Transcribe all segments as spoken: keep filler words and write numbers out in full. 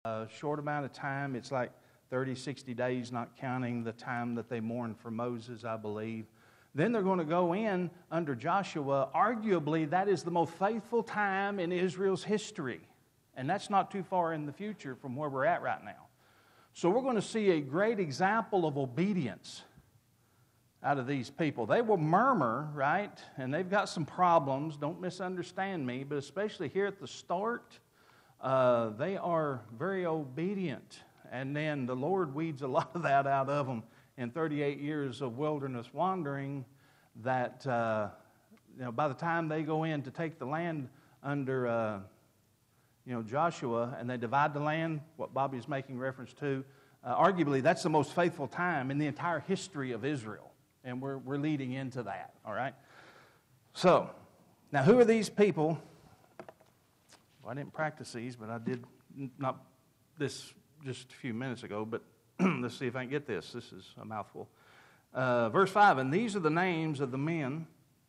a short amount of time. It's like thirty, sixty days, not counting the time that they mourned for Moses, I believe. Then they're going to go in under Joshua. Arguably, that is the most faithful time in Israel's history. And that's not too far in the future from where we're at right now. So we're going to see a great example of obedience out of these people. They will murmur, right? And they've got some problems. Don't misunderstand me. But especially here at the start, uh, they are very obedient. And then the Lord weeds a lot of that out of them in thirty-eight years of wilderness wandering, that uh, you know, by the time they go in to take the land under uh, you know, Joshua, and they divide the land, what Bobby's making reference to, uh, arguably that's the most faithful time in the entire history of Israel. And we're, we're leading into that, all right? So, now who are these people? Well, I didn't practice these, but I did not this just a few minutes ago, but let's see if I can get this. This is a mouthful. Uh, verse five, and these are the names of the men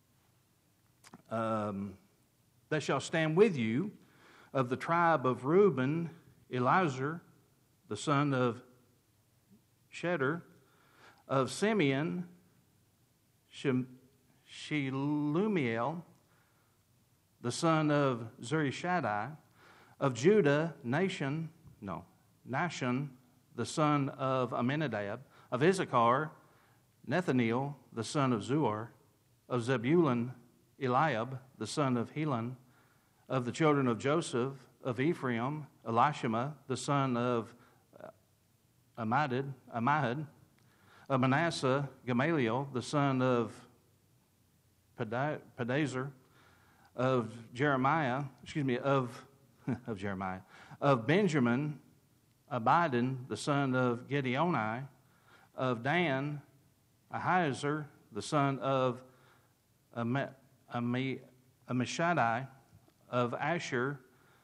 um, that shall stand with you of the tribe of Reuben, Elizur, the son of Shedder, of Simeon, Shelumiel, the son of Zurishaddai, of Judah, Nation, no, Nashon, the son of Amminadab, of Issachar, Nethaneel, the son of Zuar, of Zebulun, Eliab, the son of Helon, of the children of Joseph, of Ephraim, Elishama, the son of Amadid, Amahad, of Manasseh, Gamaliel, the son of Pedazer, of Jeremiah, excuse me, of, of Jeremiah, of Benjamin, Abidan, the son of Gideoni, of Dan, Ahiezer, the son of Amishadai, of Asher,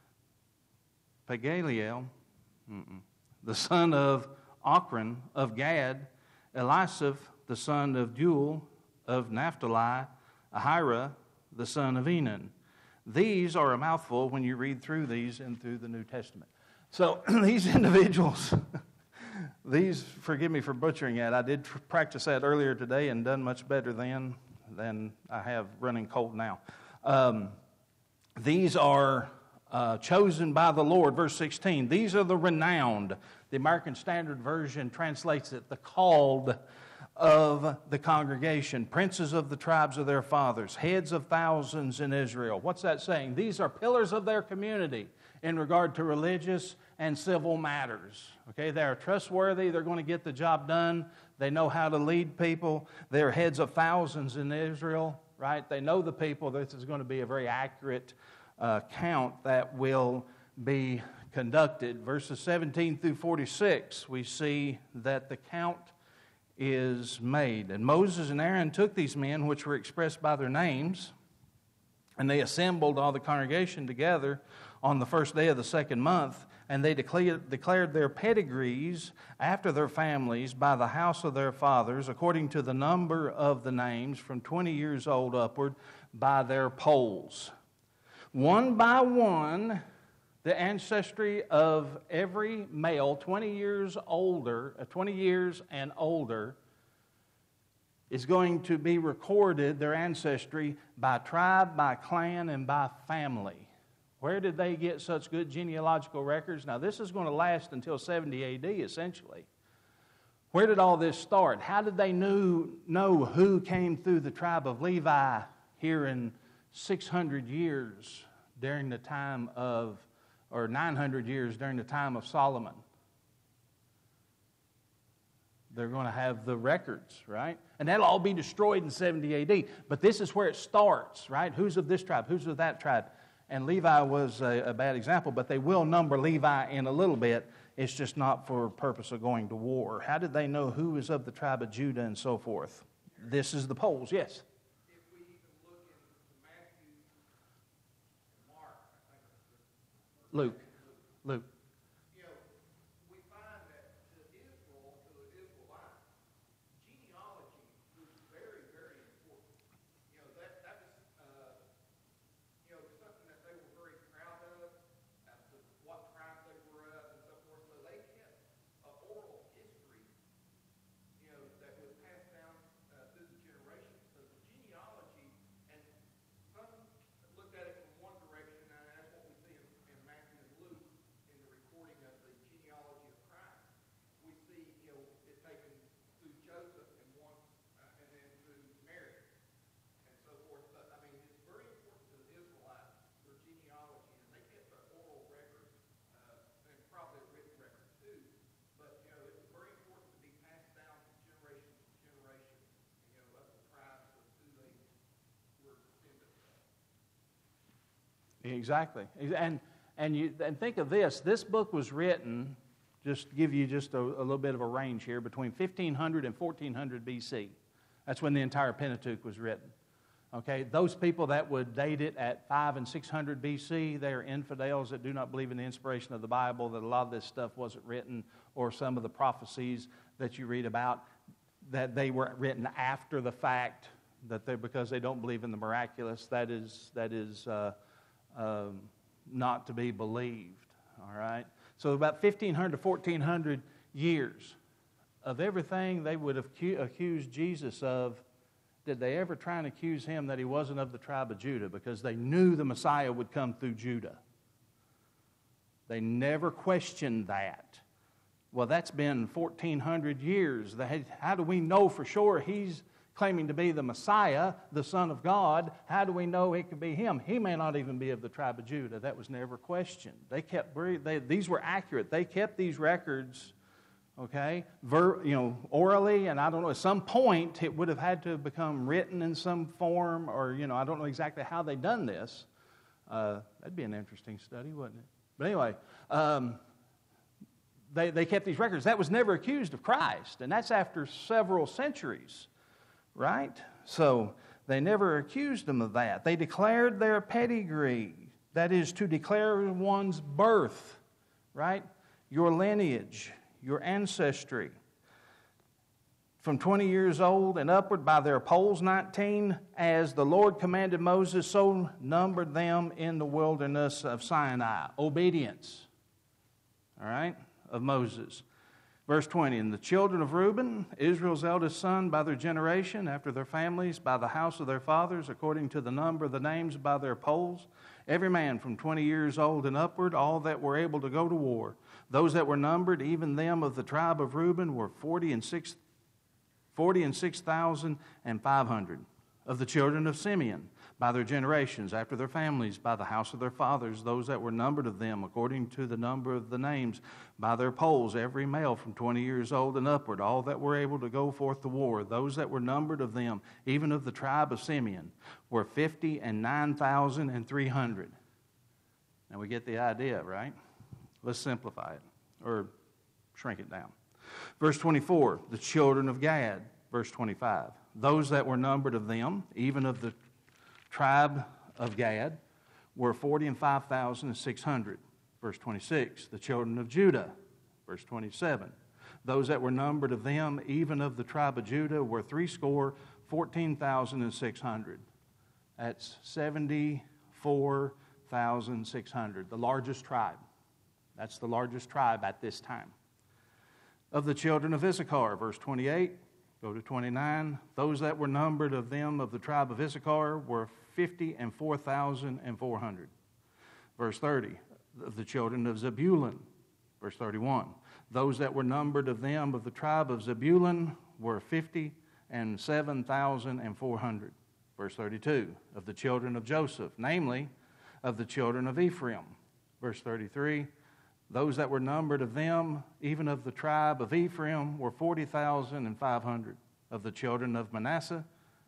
Pagaliel, the son of Ochran, of Gad, Elisaph, the son of Duel, of Naphtali, Ahira, the son of Enan. These are a mouthful when you read through these and through the New Testament. So these individuals, these, forgive me for butchering that. I did practice that earlier today and done much better then than I have running cold now. Um, these are uh, chosen by the Lord. Verse sixteen, these are the renowned. The American Standard Version translates it, the called of the congregation, princes of the tribes of their fathers, heads of thousands in Israel. What's that saying? These are pillars of their community in regard to religious and civil matters. Okay, they are trustworthy. They're going to get the job done. They know how to lead people. They're heads of thousands in Israel, right? They know the people. This is going to be a very accurate uh, count that will be conducted. Verses seventeen through forty-six, we see that the count is made. And Moses and Aaron took these men, which were expressed by their names, and they assembled all the congregation together on the first day of the second month, and they declared, declared their pedigrees after their families by the house of their fathers, according to the number of the names, from twenty years old upward, by their polls. One by one, the ancestry of every male twenty years older, uh, twenty years and older, is going to be recorded, their ancestry, by tribe, by clan, and by family. Where did they get such good genealogical records? Now, this is going to last until seventy A D, essentially. Where did all this start? How did they knew, know who came through the tribe of Levi here in six hundred years during the time of, or nine hundred years during the time of Solomon? They're going to have the records, right? And that'll all be destroyed in seventy A D. But this is where it starts, right? Who's of this tribe? Who's of that tribe? And Levi was a, a bad example, but they will number Levi in a little bit. It's just not for purpose of going to war. How did they know who is of the tribe of Judah and so forth? This is the polls, yes. If we even look into Matthew and Mark, I think Luke. Luke. you know, we find that to Israel, to the Israelites, genealogy was very, very important. You know, that, that was, uh, you know, something that they were very proud of, as to what tribe they were of and so Exactly. And and you and think of this. This book was written, just to give you just a, a little bit of a range here, between fifteen hundred and fourteen hundred B C. That's when the entire Pentateuch was written. Okay, those people that would date it at five and six hundred B C, they are infidels that do not believe in the inspiration of the Bible, that a lot of this stuff wasn't written, or some of the prophecies that you read about, that they were written after the fact, that they because they don't believe in the miraculous. That is that is uh, um, not to be believed. All right, so about fifteen hundred to fourteen hundred years of everything they would have cu- accused Jesus of. Did they ever try and accuse him that he wasn't of the tribe of Judah? Because they knew the Messiah would come through Judah. They never questioned that. Well, that's been fourteen hundred years. How do we know for sure he's claiming to be the Messiah, the Son of God? How do we know it could be him? He may not even be of the tribe of Judah. That was never questioned. They kept they, these were accurate. They kept these records. Okay, Ver, you know, orally, and I don't know, at some point it would have had to have become written in some form, or, you know, I don't know exactly how they've done this. Uh, that'd be an interesting study, wouldn't it? But anyway, um, they, they kept these records. That was never accused of Christ, and that's after several centuries, right? So they never accused them of that. They declared their pedigree, that is, to declare one's birth, right? Your lineage, your ancestry. From twenty years old and upward by their polls, nineteen, as the Lord commanded Moses, so numbered them in the wilderness of Sinai. Obedience, all right, of Moses. Verse twenty, and the children of Reuben, Israel's eldest son, by their generation, after their families, by the house of their fathers, according to the number of the names by their polls, every man from twenty years old and upward, all that were able to go to war. Those that were numbered, even them of the tribe of Reuben, were forty and six, forty and six thousand and five hundred. Of the children of Simeon, by their generations, after their families, by the house of their fathers, those that were numbered of them, according to the number of the names, by their polls, every male from twenty years old and upward, all that were able to go forth to war. Those that were numbered of them, even of the tribe of Simeon, were fifty and nine thousand and three hundred. Now we get the idea, right? Let's simplify it, or shrink it down. Verse twenty-four, the children of Gad. Verse twenty-five, those that were numbered of them, even of the tribe of Gad, were forty and five thousand and six hundred. Verse twenty-six, the children of Judah. Verse twenty-seven, those that were numbered of them, even of the tribe of Judah, were threescore, fourteen thousand and six hundred. That's seventy-four thousand six hundred, the largest tribe. That's the largest tribe at this time. Of the children of Issachar, verse twenty-eight, go to twenty-nine. Those that were numbered of them of the tribe of Issachar were fifty and four thousand and four hundred. Verse thirty, of the children of Zebulun, verse thirty-one. Those that were numbered of them of the tribe of Zebulun were fifty and seven thousand and four hundred. Verse thirty-two, of the children of Joseph, namely, of the children of Ephraim. Verse thirty-three, those that were numbered of them, even of the tribe of Ephraim, were forty thousand and five hundred. Of the children of Manasseh,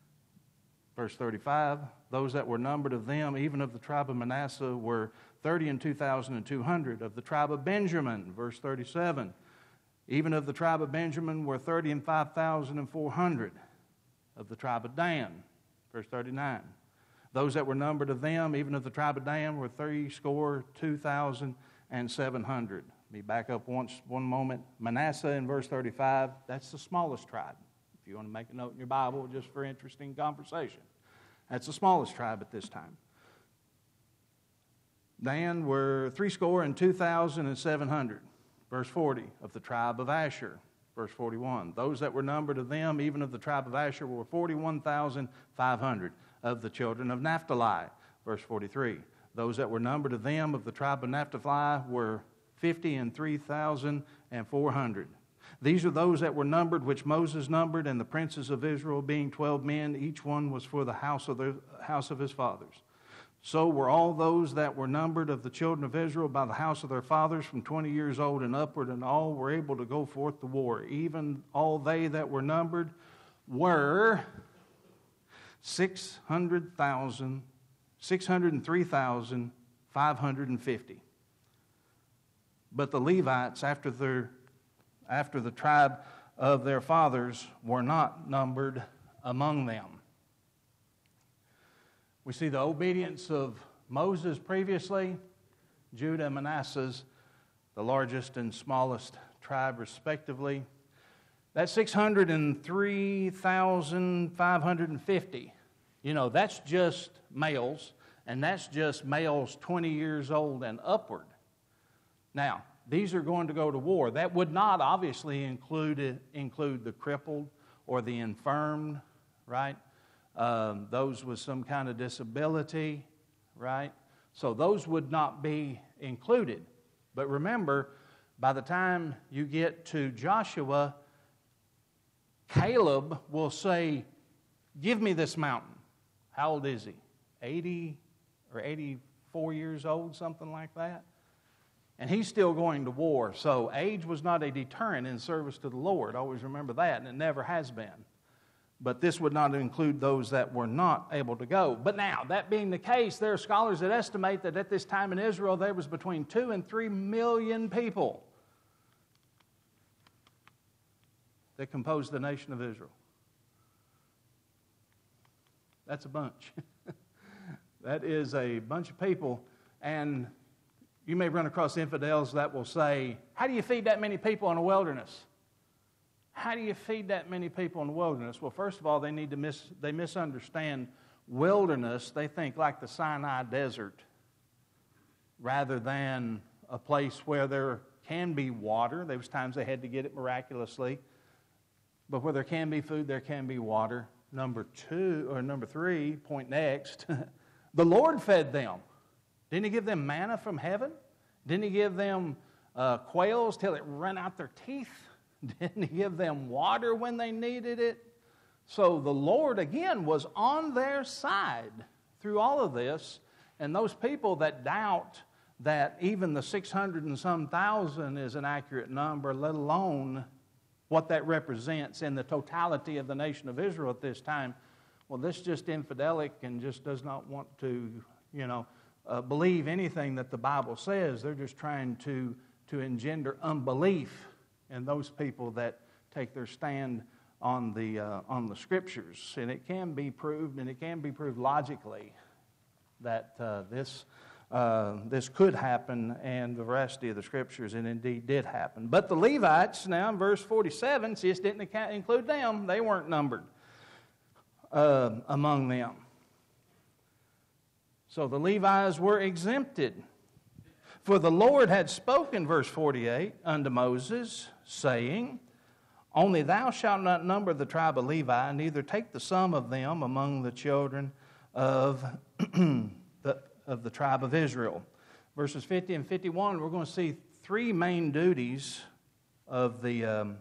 verse thirty-five, those that were numbered of them, even of the tribe of Manasseh, were thirty and two thousand and two hundred. Of the tribe of Benjamin, verse thirty-seven, even of the tribe of Benjamin were thirty and five thousand and four hundred. Of the tribe of Dan, verse thirty-nine, those that were numbered of them, even of the tribe of Dan, were threescore, two thousand and seven hundred. Let me back up once, one moment. Manasseh in verse thirty-five, that's the smallest tribe. If you want to make a note in your Bible, just for interesting conversation. That's the smallest tribe at this time. Dan were threescore and two thousand and seven hundred. Verse forty, of the tribe of Asher. Verse forty-one, those that were numbered of them, even of the tribe of Asher, were forty-one thousand five hundred. Of the children of Naphtali. Verse forty-three, those that were numbered of them of the tribe of Naphtali were fifty and three thousand and four hundred. These are those that were numbered, which Moses numbered, and the princes of Israel, being twelve men, each one was for the house of the house of his fathers. So were all those that were numbered of the children of Israel by the house of their fathers, from twenty years old and upward, and all were able to go forth to war. Even all they that were numbered were six hundred thousand, six hundred and three thousand five hundred fifty. But the Levites, after their, after the tribe of their fathers, were not numbered among them. We see the obedience of Moses previously, Judah and Manasseh, the largest and smallest tribe respectively. That's six hundred three thousand five hundred fifty. You know, that's just males, and that's just males twenty years old and upward. Now, these are going to go to war. That would not obviously include, include the crippled or the infirmed, right? Um, those with some kind of disability, right? So those would not be included. But remember, by the time you get to Joshua, Caleb will say, give me this mountain. How old is he? eighty or eighty-four years old, something like that. And he's still going to war. So age was not a deterrent in service to the Lord. Always remember that, and it never has been. But this would not include those that were not able to go. But now, that being the case, there are scholars that estimate that at this time in Israel, there was between two and three million people that composed the nation of Israel. That's a bunch. That is a bunch of people. And you may run across infidels that will say, how do you feed that many people in a wilderness? How do you feed that many people in the wilderness? Well, first of all, they need to mis- they misunderstand wilderness. They think like the Sinai desert rather than a place where there can be water. There was times they had to get it miraculously. But where there can be food, there can be water. Number two, or number three, point next, the Lord fed them. Didn't He give them manna from heaven? Didn't He give them uh, quails till it ran out their teeth? Didn't He give them water when they needed it? So the Lord, again, was on their side through all of this. And those people that doubt that even the six hundred and some thousand is an accurate number, let alone what that represents in the totality of the nation of Israel at this time, well, this just infidelic and just does not want to, you know, uh, believe anything that the Bible says. They're just trying to, to engender unbelief in those people that take their stand on the, uh, on the Scriptures. And it can be proved, and it can be proved logically, that uh, this Uh, this could happen, and the veracity of the Scriptures, and indeed did happen. But the Levites, now in verse forty-seven, see, it didn't account, include them. They weren't numbered uh, among them. So the Levites were exempted. For the Lord had spoken, verse forty-eight, unto Moses, saying, Only thou shalt not number the tribe of Levi, neither take the sum of them among the children of the of the tribe of Israel. Verses fifty and fifty-one, we're going to see three main duties of the, um,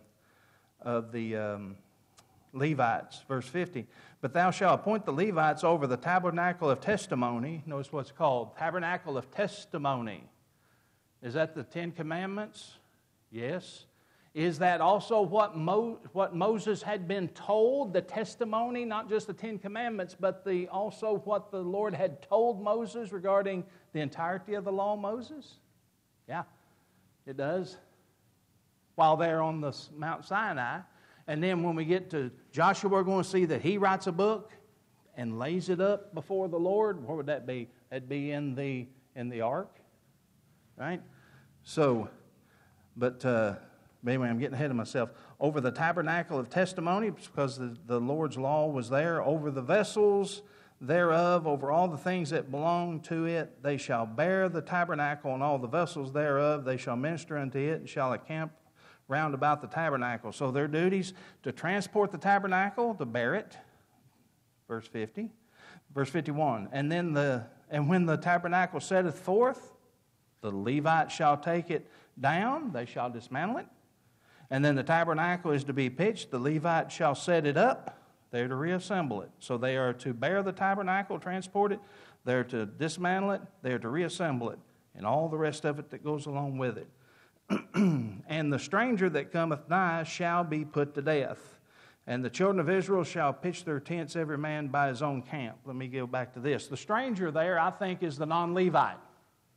of the um, Levites. Verse fifty, But thou shalt appoint the Levites over the tabernacle of testimony. Notice what it's called, tabernacle of testimony. Is that the Ten Commandments? Yes. Is that also what, Mo- what Moses had been told, the testimony, not just the Ten Commandments, but the also what the Lord had told Moses regarding the entirety of the law of Moses? Yeah, it does. While they're on the Mount Sinai. And then when we get to Joshua, we're going to see that he writes a book and lays it up before the Lord. Where would that be? That'd be in the, in the ark, right? So, but... Uh, But anyway, I'm getting ahead of myself. Over the tabernacle of testimony, because the, the Lord's law was there. Over the vessels thereof, over all the things that belong to it, they shall bear the tabernacle and all the vessels thereof. They shall minister unto it and shall encamp round about the tabernacle. So their duties to transport the tabernacle, to bear it. Verse fifty. Verse fifty-one. And then the and when the tabernacle setteth forth, the Levites shall take it down. They shall dismantle it. And then the tabernacle is to be pitched. The Levites shall set it up. They're to reassemble it. So they are to bear the tabernacle, transport it. They're to dismantle it. They're to reassemble it. And all the rest of it that goes along with it. And the stranger that cometh nigh shall be put to death. And the children of Israel shall pitch their tents, every man by his own camp. Let me go back to this. The stranger there, I think, is the non-Levite.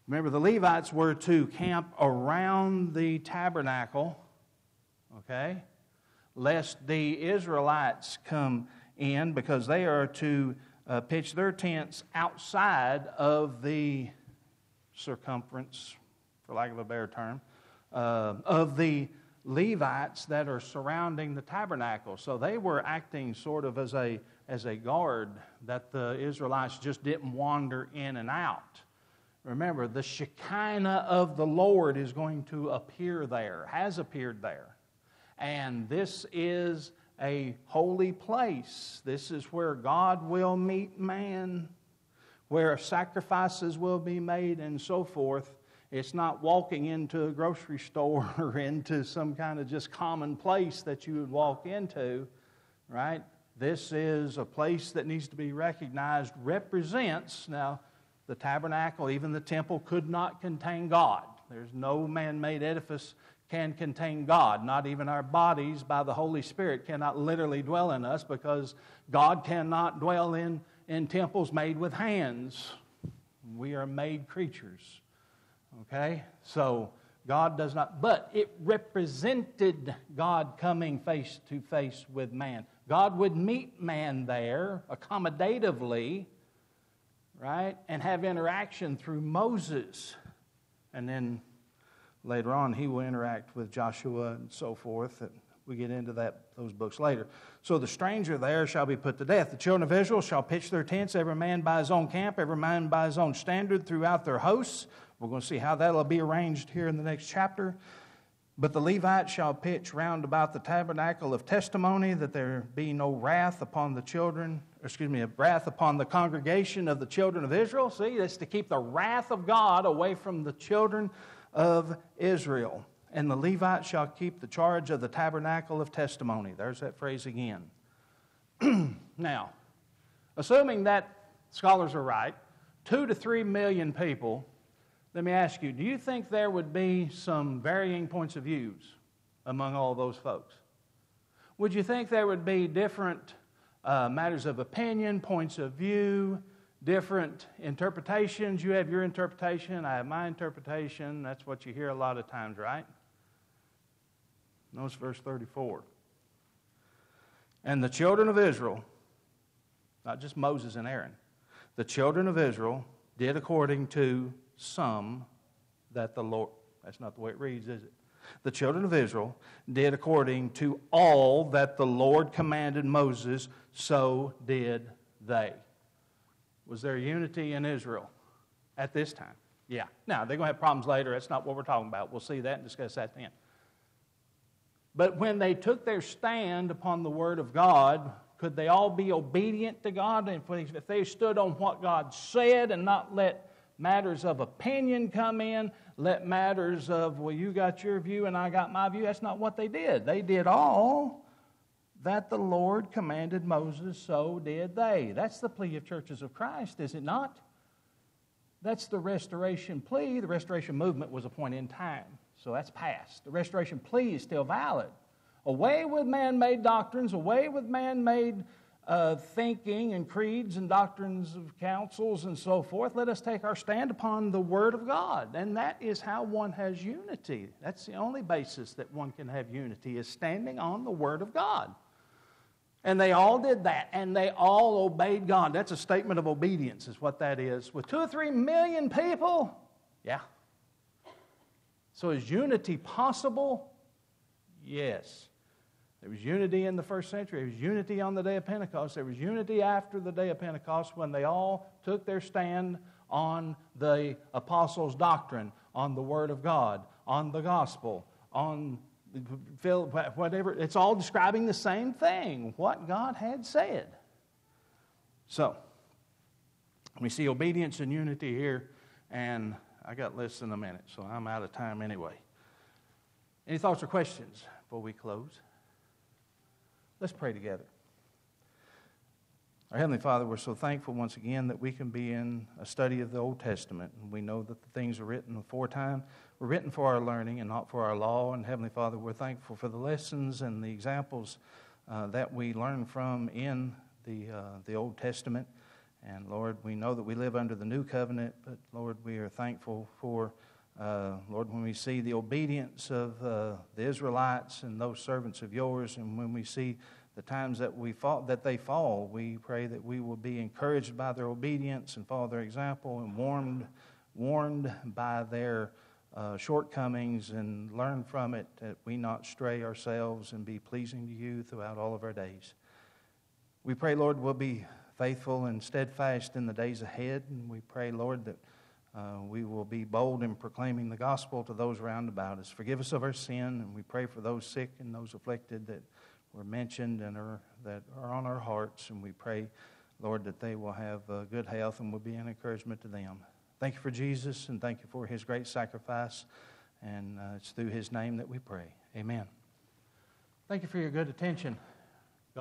Remember, the Levites were to camp around the tabernacle, okay, lest the Israelites come in, because they are to uh, pitch their tents outside of the circumference, for lack of a better term, uh, of the Levites that are surrounding the tabernacle. So they were acting sort of as a as a guard that the Israelites just didn't wander in and out. Remember, the Shekinah of the Lord is going to appear there, has appeared there. And this is a holy place. This is where God will meet man, where sacrifices will be made and so forth. It's not walking into a grocery store or into some kind of just common place that you would walk into, right? This is a place that needs to be recognized, represents, now, the tabernacle, even the temple, could not contain God. There's no man-made edifice can contain God. Not even our bodies, by the Holy Spirit, cannot literally dwell in us, because God cannot dwell in, in temples made with hands. We are made creatures. Okay? So, God does not, but it represented God coming face to face with man. God would meet man there accommodatively, right, and have interaction through Moses. And then later on, he will interact with Joshua and so forth. And we get into that those books later. So the stranger there shall be put to death. The children of Israel shall pitch their tents, every man by his own camp, every man by his own standard throughout their hosts. We're going to see how that will be arranged here in the next chapter. But the Levites shall pitch round about the tabernacle of testimony, that there be no wrath upon the children, excuse me, wrath upon the congregation of the children of Israel. See, that's to keep the wrath of God away from the children of Israel. And the Levites shall keep the charge of the tabernacle of testimony. There's that phrase again. Now, assuming that scholars are right, two to three million people, let me ask you, do you think there would be some varying points of views among all those folks? Would you think there would be different uh, matters of opinion, points of view, different interpretations? You have your interpretation, I have my interpretation. That's what you hear a lot of times, right? Notice verse thirty-four. And the children of Israel, not just Moses and Aaron, the children of Israel did according to some that the Lord, that's not the way it reads, is it? The children of Israel did according to all that the Lord commanded Moses, so did they. Was there unity in Israel at this time? Yeah. Now, they're going to have problems later. That's not what we're talking about. We'll see that and discuss that then. But when they took their stand upon the Word of God, could they all be obedient to God? And if they stood on what God said and not let matters of opinion come in, let matters of, well, you got your view and I got my view, that's not what they did. They did all that the Lord commanded Moses, so did they. That's the plea of churches of Christ, is it not? That's the restoration plea. The restoration movement was a point in time, so that's past. The restoration plea is still valid. Away with man-made doctrines, away with man-made uh, thinking and creeds and doctrines of councils and so forth. Let us take our stand upon the Word of God, and that is how one has unity. That's the only basis that one can have unity, is standing on the Word of God. And they all did that, and they all obeyed God. That's a statement of obedience, is what that is. With two or three million people, yeah. So is unity possible? Yes. There was unity in the first century. There was unity on the day of Pentecost. There was unity after the day of Pentecost when they all took their stand on the apostles' doctrine, on the Word of God, on the gospel, on whatever. It's all describing the same thing, what God had said. So, we see obedience and unity here, and I got less than a minute, so I'm out of time anyway. Any thoughts or questions before we close? Let's pray together. Our Heavenly Father, we're so thankful once again that we can be in a study of the Old Testament. And we know that the things are written aforetime were written for our learning and not for our law. And Heavenly Father, we're thankful for the lessons and the examples uh, that we learn from in the, uh, the Old Testament. And Lord, we know that we live under the new covenant, but Lord, we are thankful for, uh, Lord, when we see the obedience of uh, the Israelites and those servants of yours, and when we see the times that we fall, that they fall, we pray that we will be encouraged by their obedience and follow their example, and warned, warned by their uh, shortcomings, and learn from it that we not stray ourselves and be pleasing to you throughout all of our days. We pray, Lord, we'll be faithful and steadfast in the days ahead, and we pray, Lord, that uh, we will be bold in proclaiming the gospel to those round about us. Forgive us of our sin, and we pray for those sick and those afflicted that were mentioned and are, that are on our hearts, and we pray, Lord, that they will have uh, good health and will be an encouragement to them. Thank you for Jesus, and thank you for his great sacrifice, and uh, it's through his name that we pray. Amen. Thank you for your good attention.